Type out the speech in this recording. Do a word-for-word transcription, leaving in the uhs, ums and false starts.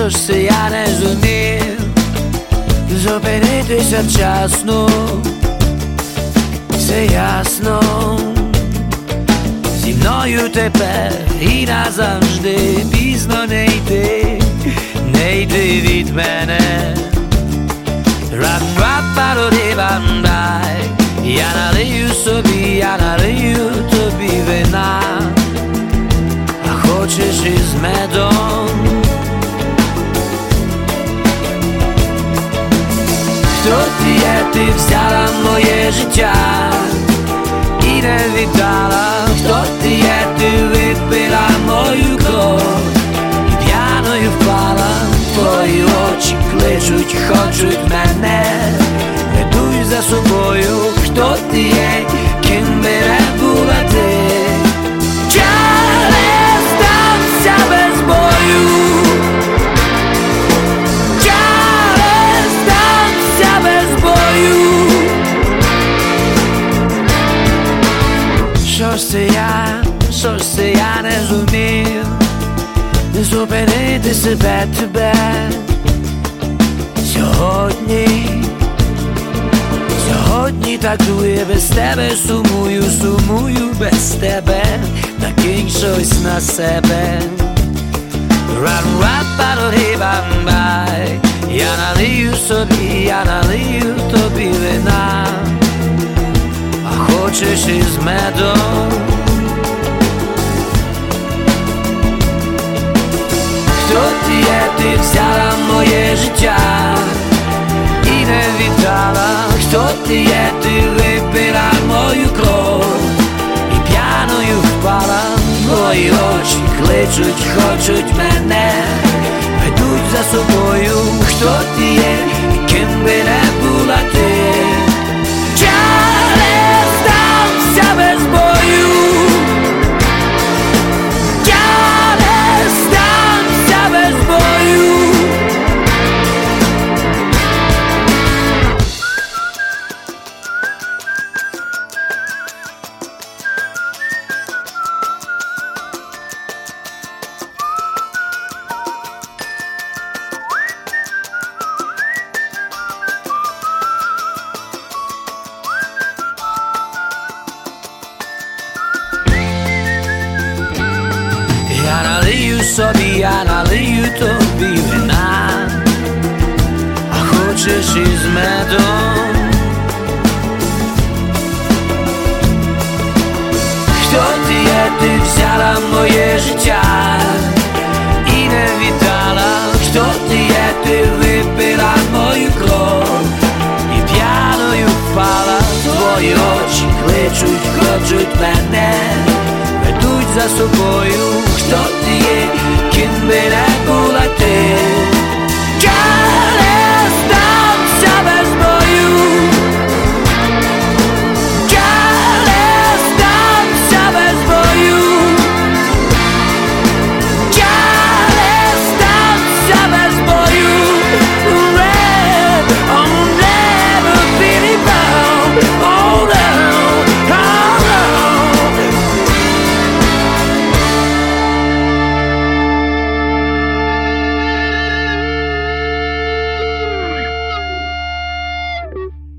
що ж це я не зумів зупинитися вчасно, все ясно, зі мною тепер і назавжди пізно не йти, не йти від мене. Рап-рап-паро-ди-бам-дай, я налию собі, я налию тобі вина, а хочеш із медом. Хто ти є, ти взяла моє життя і не віддала. Хто ти є, ти випила мою кров і п'яною впала. Твої очі кличуть, хочуть мене, ведуть за собою. Хто ти є, ким би не була ти, я не здамся без бою, я не здамся без бою. Що ж це я, що ж це я не зумів зупинити себе, тебе сьогодні. Сьогодні такує без тебе, сумую, сумую без тебе, накинь щось на себе. Рап-рап-паро-ди-бам-бай, я налию собі, я налию тобі вина, а хочеш із медом. Хто ти є, ти взяла моє життя і не віддала. Хто ти є, ти випила мою кров і п'яною впала. Твої очі кличуть, хочуть мене, ведуть за собою. Хто ти є, ким би не була ти, я не здамся без бою, я не здамся без бою. Я налию собі, я налию тобі вина, а хочеш із медом. Хто ти є, ти взяла моє життя і не віддала. Хто ти є, ти випила мою кров і п'яною впала. Твої очі кличуть, хочуть мене, ведуть за собою. Хто ти є, ким би не була ти,